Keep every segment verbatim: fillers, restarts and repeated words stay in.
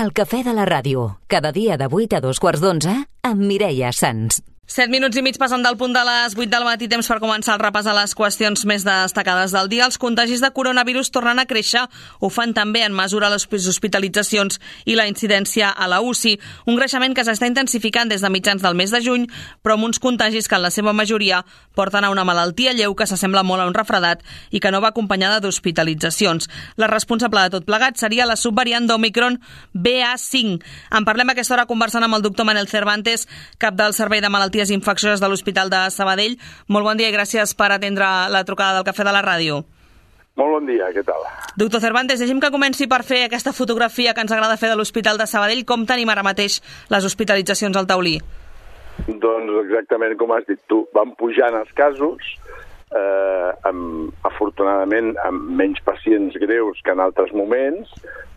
El cafè de la ràdio, cada dia de vuit a dos quarts d'onze, amb Mireia Sans. Set minuts i mig passen del punt de les vuit del matí, temps per començar el repàs a les qüestions més destacades del dia. Els contagis de coronavirus tornen a créixer, ho fan també en mesura les hospitalitzacions i la incidència a la U C I, un creixement que s'està intensificant des de mitjans del mes de juny, però amb uns contagis que en la seva majoria porten a una malaltia lleu que s'assembla molt a un refredat i que no va acompanyada d'hospitalitzacions. La responsable de tot plegat seria la subvariant d'Omicron B A cinc. En parlem a aquesta hora conversant amb el doctor Manel Cervantes, cap del Servei de Malalties Infeccioses de l'Hospital de Sabadell. Molt bon dia i gràcies per atendre la trucada del Cafè de la Ràdio. Molt bon dia, què tal? Doctor Cervantes, deixi'm que comenci per fer aquesta fotografia que ens agrada fer de l'Hospital de Sabadell. Com tenim ara mateix les hospitalitzacions al taulí? Doncs exactament com has dit tu, van pujant els casos, eh, amb, afortunadament amb menys pacients greus que en altres moments,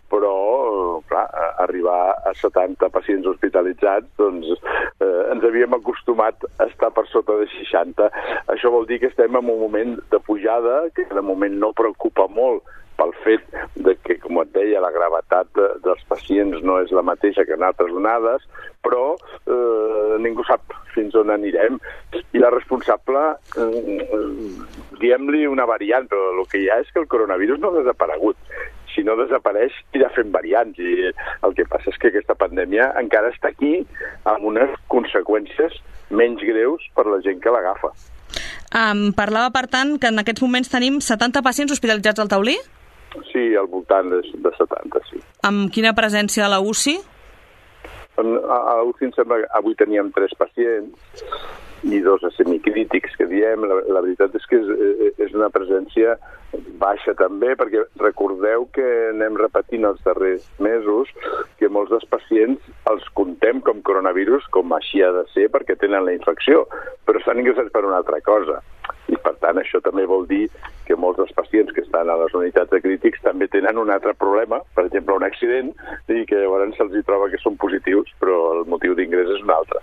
però, clar, arribar a setanta pacients hospitalitzats, doncs eh, ens havíem acostumat a estar per sota de seixanta. Això vol dir que estem en un moment de pujada, que de moment no preocupa molt pel fet de que, com et deia, la gravetat de, dels pacients no és la mateixa que en altres onades, però eh, ningú sap fins on anirem. I la responsable, eh, diem-li una variant, però el que hi ha és que el coronavirus no ha desaparegut. Si no desapareix, irà fent variants. I el que passa és que aquesta pandèmia encara està aquí amb unes conseqüències menys greus per la gent que l'agafa. Um, parlava, per tant, que en aquests moments tenim setanta pacients hospitalitzats al taulí? Sí, al voltant de, de setanta, sí. Amb quina presència a la U C I? A, a la U C I em sembla que avui teníem tres pacients i dos semicrítics, que diem. La, la veritat és que és, és una presència baixa també, perquè recordeu que anem repetint els darrers mesos que molts dels pacients els contem com coronavirus, com així ha de ser, perquè tenen la infecció, però estan ingressats per una altra cosa. I, per tant, això també vol dir que molts dels pacients que estan a les unitats de crítics també tenen un altre problema, per exemple, un accident, i que llavors se'ls hi troba que són positius, però el motiu d'ingrés és un altre.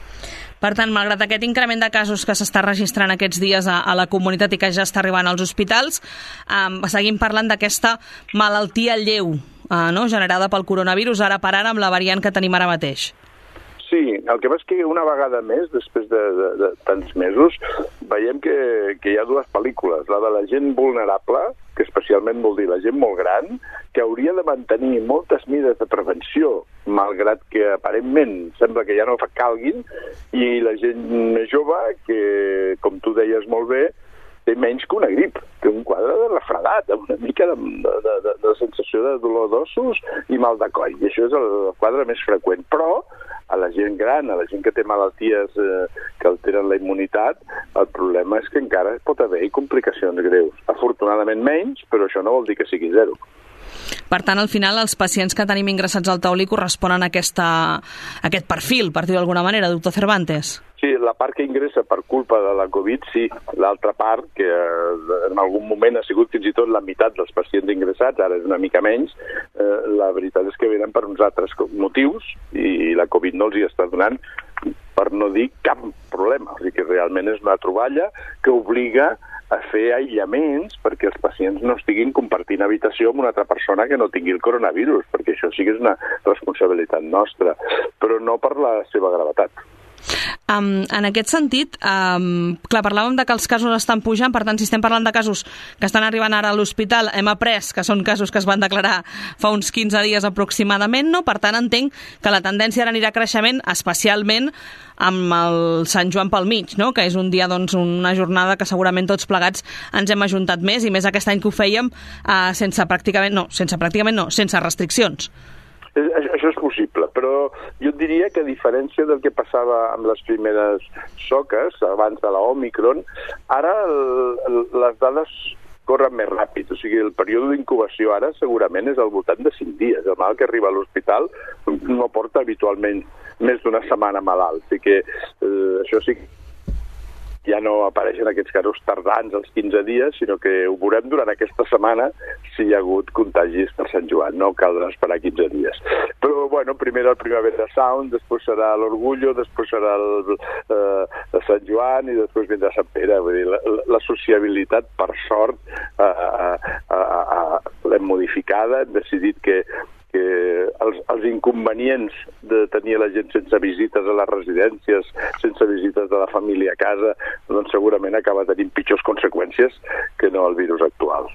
Per tant, malgrat aquest increment de casos que s'està registrant aquests dies a, a la comunitat i que ja està arribant als hospitals, eh, seguim parlant d'aquesta malaltia lleu eh, no? generada pel coronavirus, ara per ara amb la variant que tenim ara mateix. Sí, el que passa és que una vegada més, després de, de, de tants mesos, veiem que, que hi ha dues pel·lícules. La de la gent vulnerable, que especialment vol dir la gent molt gran, que hauria de mantenir moltes mides de prevenció, malgrat que aparentment sembla que ja no calguin, i la gent més jove, que, com tu deies molt bé, té menys que una grip, té un quadre de refredat, amb una mica de, de, de, de sensació de dolor d'ossos i mal de coll. I això és el quadre més freqüent. Però a la gent gran, a la gent que té malalties eh, que alteren la immunitat, el problema és que encara pot haver-hi complicacions greus. Afortunadament menys, però això no vol dir que sigui zero. Per tant, al final, els pacients que tenim ingressats al taulí corresponen a, aquesta, a aquest perfil, per dir d'alguna manera, doctor Cervantes. Sí, la part que ingressa per culpa de la Covid, sí. L'altra part, que en algun moment ha sigut fins i tot la meitat dels pacients ingressats, ara és una mica menys, eh, la veritat és que venen per uns altres motius i la Covid no els hi està donant, per no dir cap problema. O sigui que realment és una troballa que obliga a fer aïllaments perquè els pacients no estiguin compartint habitació amb una altra persona que no tingui el coronavirus, perquè això sí que és una responsabilitat nostra, però no per la seva gravetat. Um, en aquest sentit, um, clar, parlàvem de que els casos estan pujant, per tant, si estem parlant de casos que estan arribant ara a l'hospital, hem après que són casos que es van declarar fa uns quinze dies aproximadament, no? Per tant, entenc que la tendència ara anirà creixement, especialment amb el Sant Joan pel mig, no? Que és un dia, doncs, una jornada que segurament tots plegats ens hem ajuntat més, i més aquest any que ho fèiem uh, sense pràcticament, no, sense pràcticament no, sense restriccions. Això és possible, però jo diria que a diferència del que passava amb les primeres soques, abans de la Omicron, ara el, les dades corren més ràpid. O sigui, el període d'incubació ara segurament és al voltant de cinc dies. El malalt que arriba a l'hospital no porta habitualment més d'una setmana malalt. O sigui que eh, això sí que ja no apareixen aquests casos tardans als quinze dies, sinó que ho veurem durant aquesta setmana si hi ha hagut contagis per Sant Joan. No caldrà esperar quinze dies. Però, bueno, primer el Primavera Sound, després serà l'Orgullo, després serà el eh, Sant Joan i després vindrà Sant Pere. Vull dir, la, la sociabilitat, per sort, eh, eh, eh, eh, l'hem modificada, hem decidit que que els, els inconvenients de tenir la gent sense visites a les residències, sense visites de la família a casa, doncs segurament acaba tenint pitjors conseqüències que no el virus actual.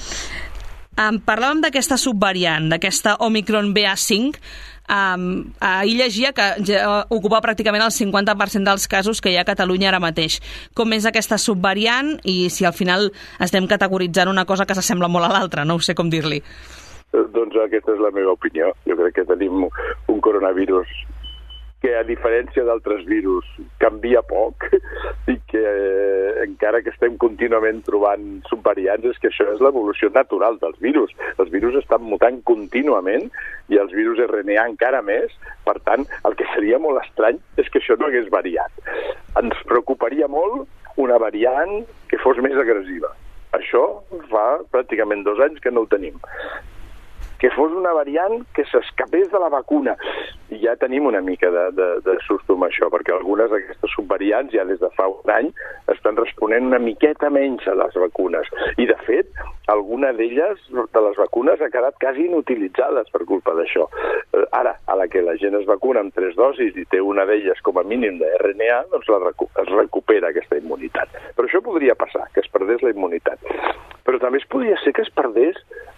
Um, parlàvem d'aquesta subvariant, d'aquesta Omicron B A cinc. Um, ahir llegia que ja ocupa pràcticament el cinquanta per cent dels casos que hi ha a Catalunya ara mateix. Com és aquesta subvariant i si al final estem categoritzant una cosa que s'assembla molt a l'altra? No ho sé com dir-li. Doncs aquesta és la meva opinió. Jo crec que tenim un coronavirus que, a diferència d'altres virus, canvia poc i que eh, encara que estem contínuament trobant subvariants, és que això és l'evolució natural dels virus. Els virus estan mutant contínuament i els virus R N A encara més. Per tant, el que seria molt estrany és que això no hagués variat. Ens preocuparia molt una variant que fos més agressiva. Això fa pràcticament dos anys que no ho tenim. Que fos una variant que s'escapés de la vacuna. I ja tenim una mica de, de, de susto amb això, perquè algunes d'aquestes subvariants ja des de fa un any estan responent una miqueta menys a les vacunes. I, de fet, alguna d'elles, de les vacunes, ha quedat quasi inutilitzades per culpa d'això. Ara, a la que la gent es vacuna amb tres dosis i té una d'elles com a mínim de R N A, doncs la recu- es recupera aquesta immunitat. Però això podria passar, que es perdés la immunitat. Però també es podria ser que es perdés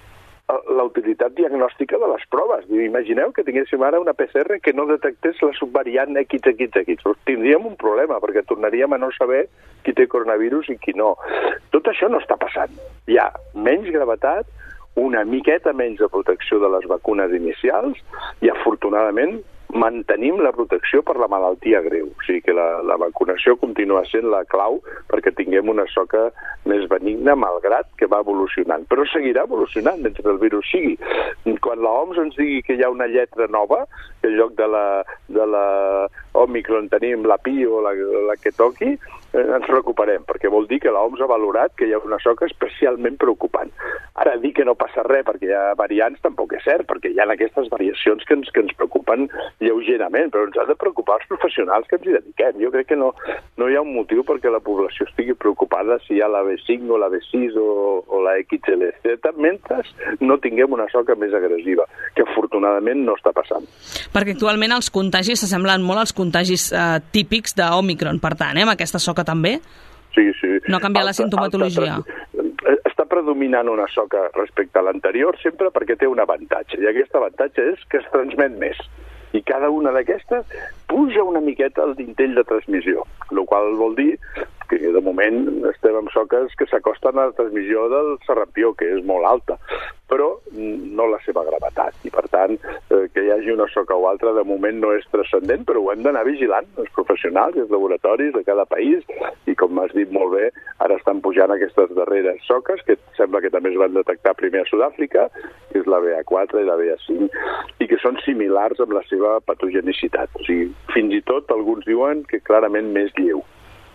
la utilitat diagnòstica de les proves. Imagineu que tinguéssim ara una P C R que no detectés la subvariant X, X, X. Tindríem un problema, perquè tornaríem a no saber qui té coronavirus i qui no. Tot això no està passant. Hi ha menys gravetat, una miqueta menys de protecció de les vacunes inicials i, afortunadament, mantenim la protecció per la malaltia greu. O sigui que la, la vacunació continua sent la clau perquè tinguem una soca més benigna, malgrat que va evolucionant. Però seguirà evolucionant mentre el virus sigui. Quan la O M S ens digui que hi ha una lletra nova, que en lloc de la, de la Omicron tenim la Pi o la, la que toqui, eh, ens recuperem, perquè vol dir que la O M S ha valorat que hi ha una soca especialment preocupant. Ara, dir que no passa res perquè hi ha variants tampoc és cert, perquè hi ha aquestes variacions que ens, que ens preocupen lleugerament, però ens ha de preocupar els professionals que ens hi dediquem. Jo crec que no, no hi ha un motiu perquè la població estigui preocupada si hi ha la B cinc o la B sis o, o la X L Z, mentre no tinguem una soca més agressiva, que afortunadament no està passant. Perquè actualment els contagis s'assemblen molt als contagis eh, típics d'Omicron, per tant, eh, amb aquesta soca també? Sí, sí. No canvia la sintomatologia. Està predominant una soca respecte a l'anterior sempre perquè té un avantatge, i aquest avantatge és que es transmet més. I cada una d'aquestes puja una miqueta el dintell de transmissió, el qual vol dir que de moment estem amb soques que s'acosten a la transmissió del sarampió, que és molt alta, però no la seva gravetat. I, per tant, eh, que hi hagi una soca o altra de moment no és transcendent, però ho hem d'anar vigilant, els professionals i els laboratoris de cada país, i com m'has dit molt bé, ara estan pujant aquestes darreres soques, que sembla que també es van detectar primer a Sud-àfrica, que és la B A quatre i la B A cinc, i que són similars amb la seva patogenicitat. O sigui, fins i tot alguns diuen que clarament més lleu.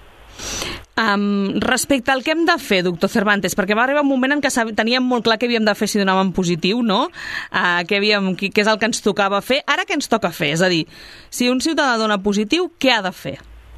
Um, respecte al que hem de fer, doctor Cervantes, perquè va arribar un moment en què teníem molt clar què havíem de fer si donàvem positiu, no? Uh, què, havíem, què és el que ens tocava fer. Ara què ens toca fer? És a dir, si un ciutadà dona positiu, què ha de fer?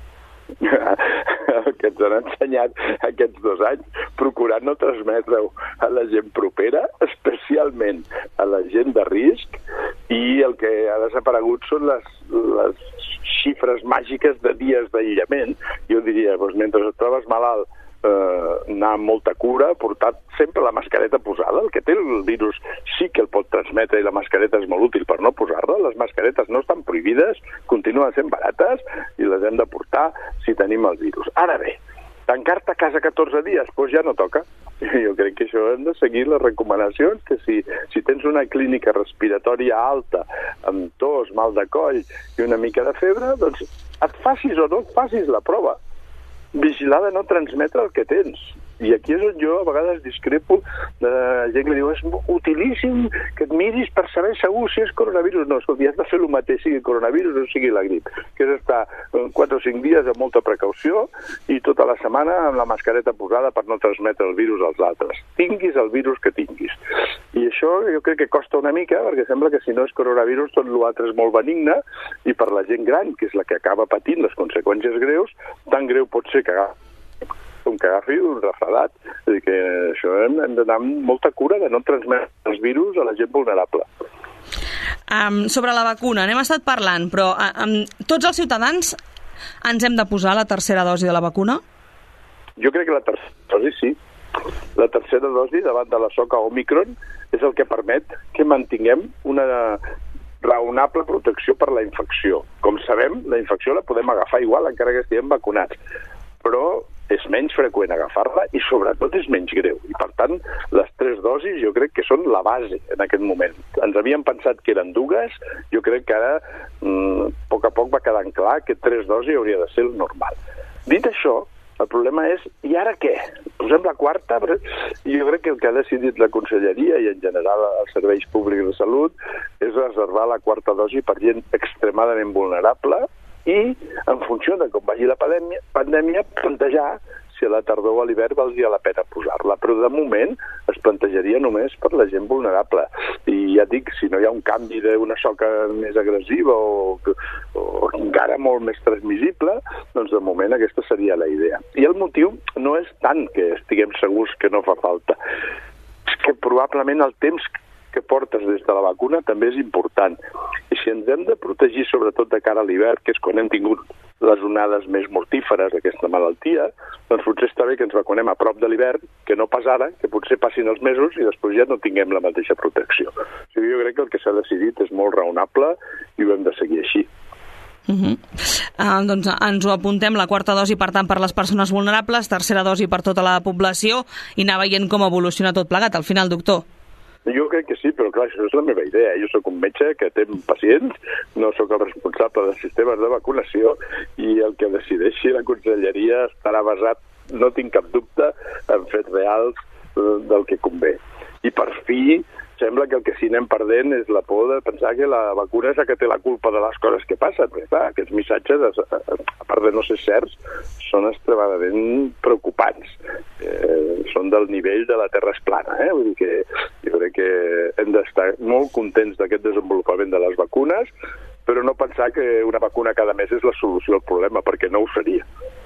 El que ens han ensenyat aquests dos anys, procurar no transmetre-ho a la gent propera, especialment a la gent de risc, i el que ha desaparegut són les, les xifres màgiques de dies d'aïllament. Jo diria, doncs, mentre et trobes malalt, eh, anar amb molta cura, portar sempre la mascareta posada. El que té el virus sí que el pot transmetre i la mascareta és molt útil per no posar-la. Les mascaretes no estan prohibides, continuen sent barates i les hem de portar si tenim el virus. Ara bé, tancar-te a casa catorze dies, doncs ja no toca. Jo crec que això hem de seguir les recomanacions, que si, si tens una clínica respiratòria alta, amb tos, mal de coll i una mica de febre, doncs et facis o no et facis la prova. Vigilar de no transmetre el que tens. I aquí és on jo a vegades discrepo de gent que diu és utilíssim que et miris per saber segur si és coronavirus. No, escolti, has de fer el mateix, sigui coronavirus o sigui la grip, que és estar quatre o cinc dies amb molta precaució i tota la setmana amb la mascareta posada per no transmetre el virus als altres. Tinguis el virus que tinguis. I això jo crec que costa una mica, perquè sembla que si no és coronavirus tot l'altre és molt benigne, i per la gent gran, que és la que acaba patint les conseqüències greus, tan greu pot ser que com que agafi un refredat. És a dir, que això hem, hem d'anar amb molta cura de no transmetre els virus a la gent vulnerable. Um, sobre la vacuna, n'hem estat parlant, però um, tots els ciutadans ens hem de posar la tercera dosi de la vacuna? Jo crec que la tercera dosi sí. La tercera dosi davant de la soca Omicron és el que permet que mantinguem una raonable protecció per la infecció. Com sabem, la infecció la podem agafar igual encara que estiguem vacunats, però és menys freqüent agafar-la i sobretot és menys greu. I per tant, les tres dosis jo crec que són la base en aquest moment. Ens havíem pensat que eren dues, jo crec que ara mmm, a poc a poc va quedant clar que tres dosis hauria de ser el normal. Dit això, el problema és, i ara què? Posem la quarta? Jo crec que el que ha decidit la Conselleria i en general els serveis públics de salut és reservar la quarta dosi per gent extremadament vulnerable i, en funció de com vagi la pandèmia, pandèmia plantejar si a la tardor o a l'hivern valdria la pena posar-la. Però de moment es plantejaria només per la gent vulnerable. I ja dic, si no hi ha un canvi d'una soca més agressiva o, o encara molt més transmissible, doncs de moment aquesta seria la idea. I el motiu no és tant que estiguem segurs que no fa falta. És que probablement el temps que portes des de la vacuna també és important. I si ens hem de protegir sobretot de cara a l'hivern, que és quan hem tingut les onades més mortíferes d'aquesta malaltia, doncs potser està bé que ens vacunem a prop de l'hivern, que no pas ara, que potser passin els mesos i després ja no tinguem la mateixa protecció. O sigui, jo crec que el que s'ha decidit és molt raonable i ho hem de seguir així. Uh -huh. uh, doncs ens ho apuntem, la quarta dosi per tant per les persones vulnerables, tercera dosi per tota la població i anar veient com evoluciona tot plegat al final, doctor. Jo crec que sí, però clar, això és la meva idea. Jo sóc un metge que té pacients, no sóc el responsable dels sistemes de vacunació i el que decideixi la Conselleria estarà basat, no tinc cap dubte, en fets reals del que convé. I per fi, sembla que el que sí anem perdent és la por de pensar que la vacuna és la que té la culpa de les coses que passen. Perquè, clar, aquests missatges, a part de no ser certs, són extremadament preocupants. Eh, són del nivell de la Terra és plana. Eh? Vull dir que jo crec que hem d'estar molt contents d'aquest desenvolupament de les vacunes, però no pensar que una vacuna cada mes és la solució al problema, perquè no ho seria.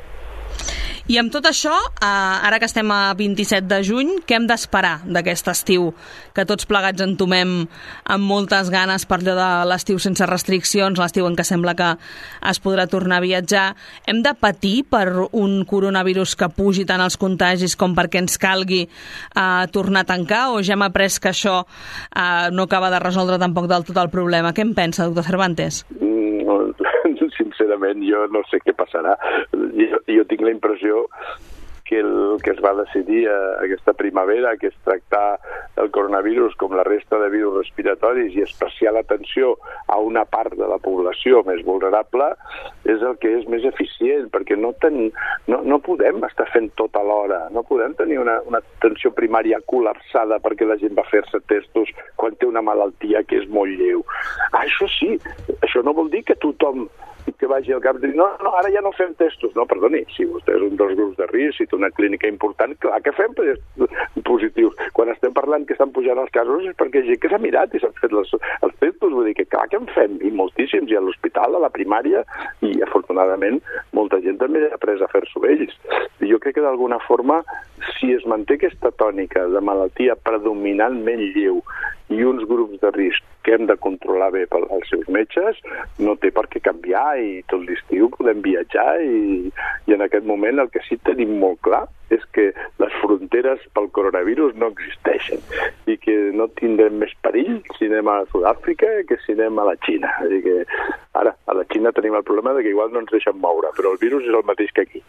I amb tot això, ara que estem a vint-i-set de juny, què hem d'esperar d'aquest estiu? Que tots plegats entomem amb moltes ganes per allò de l'estiu sense restriccions, l'estiu en què sembla que es podrà tornar a viatjar. Hem de patir per un coronavirus que pugi tant els contagis com perquè ens calgui eh, tornar a tancar, o ja hem après que això eh, no acaba de resoldre tampoc del tot el problema? Què en pensa, doctor Cervantes? Mm, no, sincerament, jo no sé què passarà. Jo, jo tinc la impressió que el que es va decidir aquesta primavera, que és tractar el coronavirus com la resta de virus respiratoris i especial atenció a una part de la població més vulnerable, és el que és més eficient, perquè no, ten, no, no podem estar fent tot alhora, no podem tenir una, una atenció primària col·lapsada perquè la gent va fer-se testos quan té una malaltia que és molt lleu. Ah, això sí, això no vol dir que tothom que vagi al cap i dir, no, no, ara ja no fem testos. No, perdoni, si vostè és un dels grups de risc, si té una clínica important, clar que fem positius. Quan estem parlant que estan pujant els casos és perquè gent que s'ha mirat i s'han fet les, els testos, vull dir que clar que en fem, i moltíssims, i a l'hospital, a la primària, i afortunadament molta gent també ha après a fer-s'ho ells. I jo crec que d'alguna forma, si es manté aquesta tònica de malaltia predominantment lleu i uns grups de risc que hem de controlar bé pels seus metges, no té per què canviar i tot l'estiu podem viatjar i, i en aquest moment el que sí tenim molt clar és que les fronteres pel coronavirus no existeixen i que no tindrem més perill si anem a Sud-àfrica que si anem a la Xina. És a dir que ara a la Xina tenim el problema de que igual no ens deixen moure, però el virus és el mateix que aquí.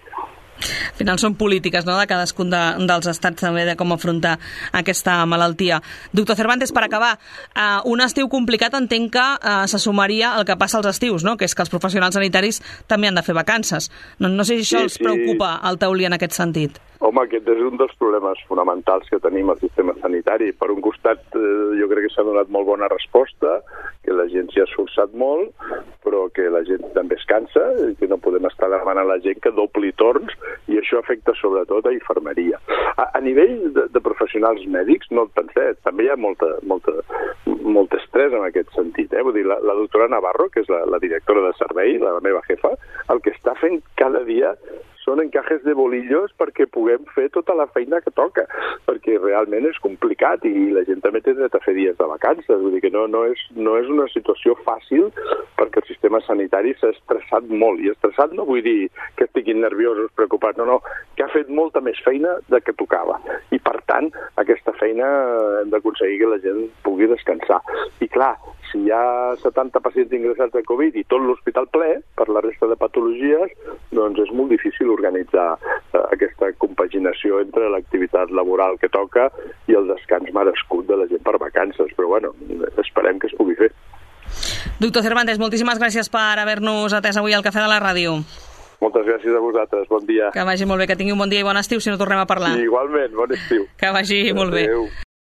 Al final són polítiques, no?, de cadascun de, dels estats també de com afrontar aquesta malaltia. Doctor Cervantes, per acabar, eh, un estiu complicat entenc que eh, se sumaria el que passa als estius, no?, que és que els professionals sanitaris també han de fer vacances. No, no sé si això sí, els preocupa sí. al Taulí en aquest sentit. Home, aquest és un dels problemes fonamentals que tenim al sistema sanitari. Per un costat, eh, jo crec que s'ha donat molt bona resposta, que la gent s'hi ha esforçat molt, però que la gent també es cansa, i que no podem estar demanant a la gent que dobli torns, i això afecta sobretot a infermeria. A, a nivell de, de professionals mèdics, no et penseu, també hi ha molta, molta, molt estrès en aquest sentit. Eh? Vull dir, la, la doctora Navarro, que és la, la directora de servei, la meva jefa, el que està fent cada dia són encajes de bolillos perquè puguem fer tota la feina que toca, perquè realment és complicat i la gent també té dret a fer dies de vacances, vull dir que no, no, és, no és una situació fàcil perquè el sistema sanitari s'ha estressat molt, i estressat no vull dir que estiguin nerviosos, preocupats, no, no, que ha fet molta més feina de que tocava, i per tant aquesta feina hem d'aconseguir que la gent pugui descansar. I clar, si hi ha setanta pacients ingressats de Covid i tot l'hospital ple per la resta de patologies, doncs és molt difícil organitzar eh, aquesta compaginació entre l'activitat laboral que toca i el descans merescut de la gent per vacances. Però bueno, esperem que es pugui fer. Doctor Cervantes, moltíssimes gràcies per haver-nos atès avui al Cafè de la Ràdio. Moltes gràcies a vosaltres, bon dia. Que vagi molt bé, que tingui un bon dia i bon estiu si no tornem a parlar. I igualment, bon estiu. Que vagi molt bé. Adéu.